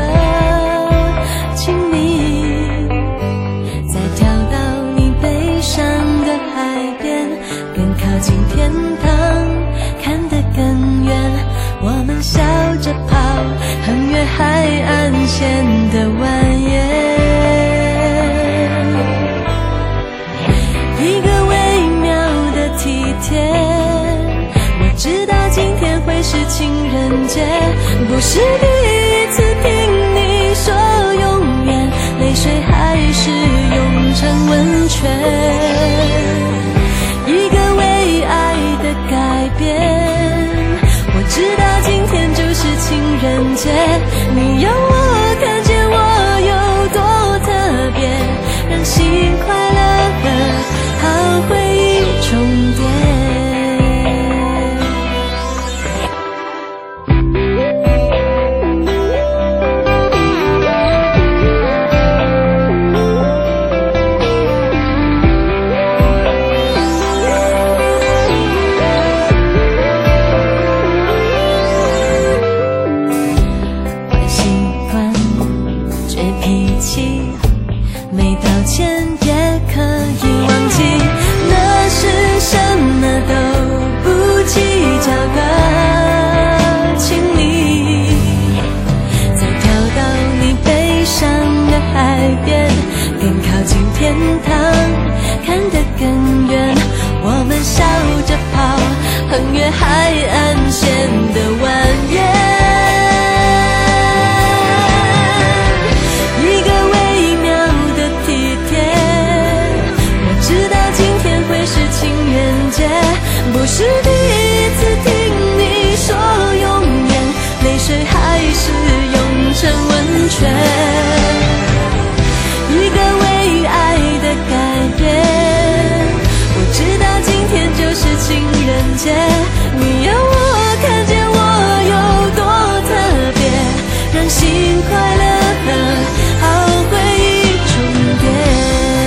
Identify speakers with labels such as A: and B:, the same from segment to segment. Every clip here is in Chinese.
A: 亲密，再跳到你悲伤的海边，更靠近天堂，看得更远。我们笑着跑，横越海岸线的蜿蜒。一个微妙的体贴，我知道今天会是情人节，不是第一次听你说永远，泪水还是涌成温泉。一个为爱的改变，我知道今天就是情人节，你要我看见我有多特别，让心快乐和好回忆重叠。没道歉也可以忘记，那是什么都不计较的亲密，再跳到你悲伤的海边，更靠近天堂，看得更远。我们笑着跑，横越海岸线的蜿蜒。不是第一次听你说永远，泪水还是涌成温泉。一个为爱的改变，我知道今天就是情人节，你要我看见我有多特别，让心快乐和好回忆重叠。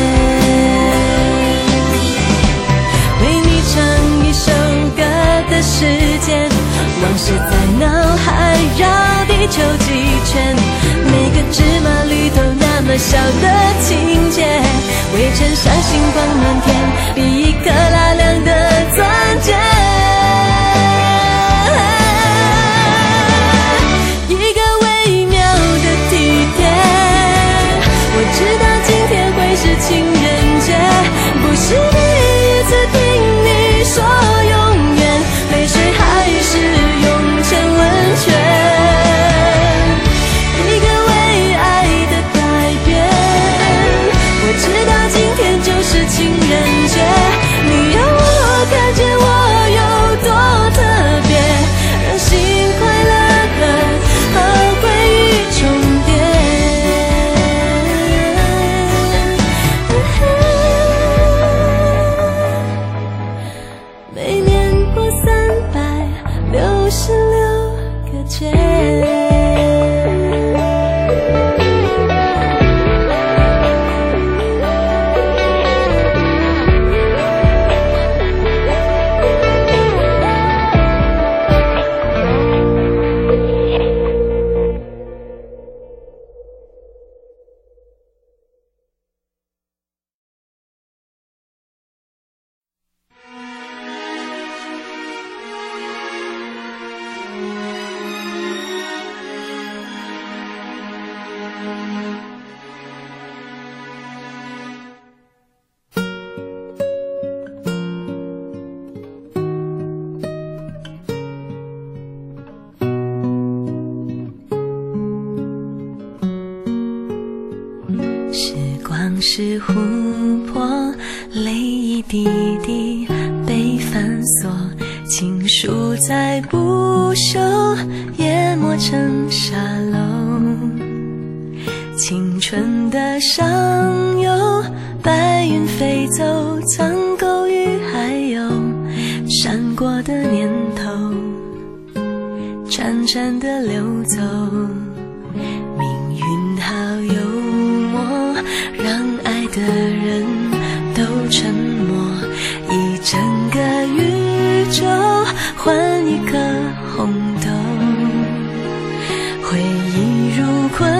A: 时间，往事在脑海绕地球几圈，每个芝麻绿豆那么小的情节，围成伤心光满天，比一颗拉亮的钻戒。一个微妙的体贴，我知道今天会是情人节，不是第一次听你说永远，泪水还是涌成温泉。一个为爱的改变，我知道今天就是情人节，你要我看见我有多特别，让心快乐和好回忆重叠。每年过366个节。是琥珀，泪一滴滴被反锁，情书再不朽，也磨成沙漏。青春的上游，白云飞走，苍狗与还有闪过的念头，潺潺的流走。命运好幽默，让爱的人都沉默，一整个宇宙换一颗红豆，回忆如困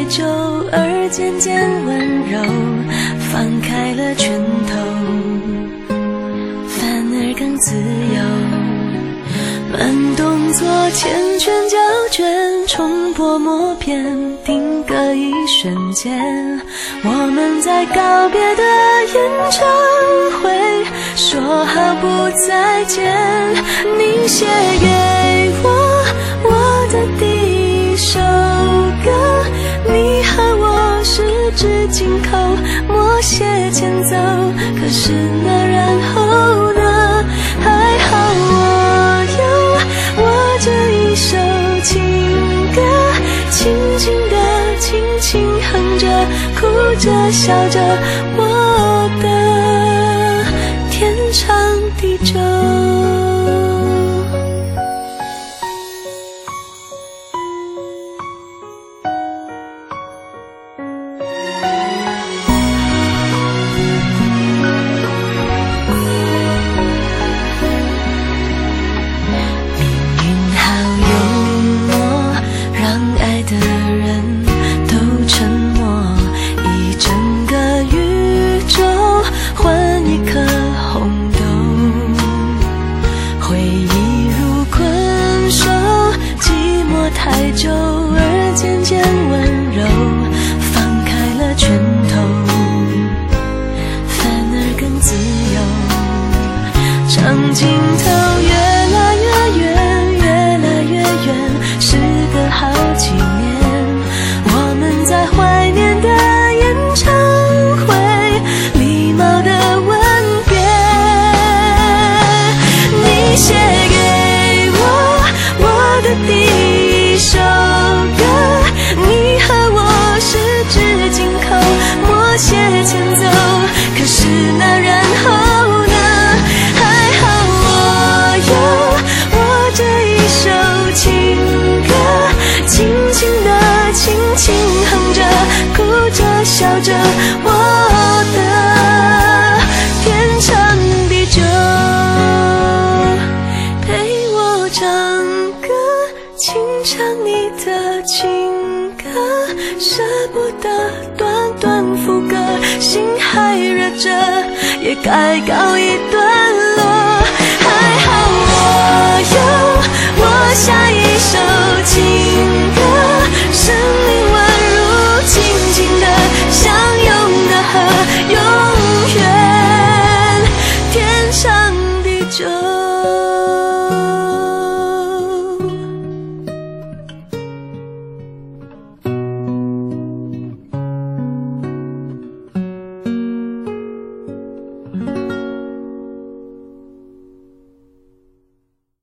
A: 久而渐渐温柔，放开了拳头，反而更自由。慢动作缱绻胶卷，重播默片，定格一瞬间。我们在告别的演唱会说好不再见。你写给我的第一首歌，你和我十指紧扣，默写前奏。可是那然后呢？还好我这一首情歌，轻轻地轻轻哼着，哭着笑着，我的天长地久。太久而渐渐温柔，放开了拳头，反而更自由。长镜头越来越远，越来越远，时隔好几年，我们在怀念的演唱会，礼貌的吻别。你写给我的第一首歌，你和我十指紧扣，默写前奏。可是那然后呢？还好我这一首情歌，轻轻地轻轻哼着，哭着笑着，我的天长地久。陪我唱歌，轻唱你的情歌，舍不得短短副歌，心还热着，也该告一段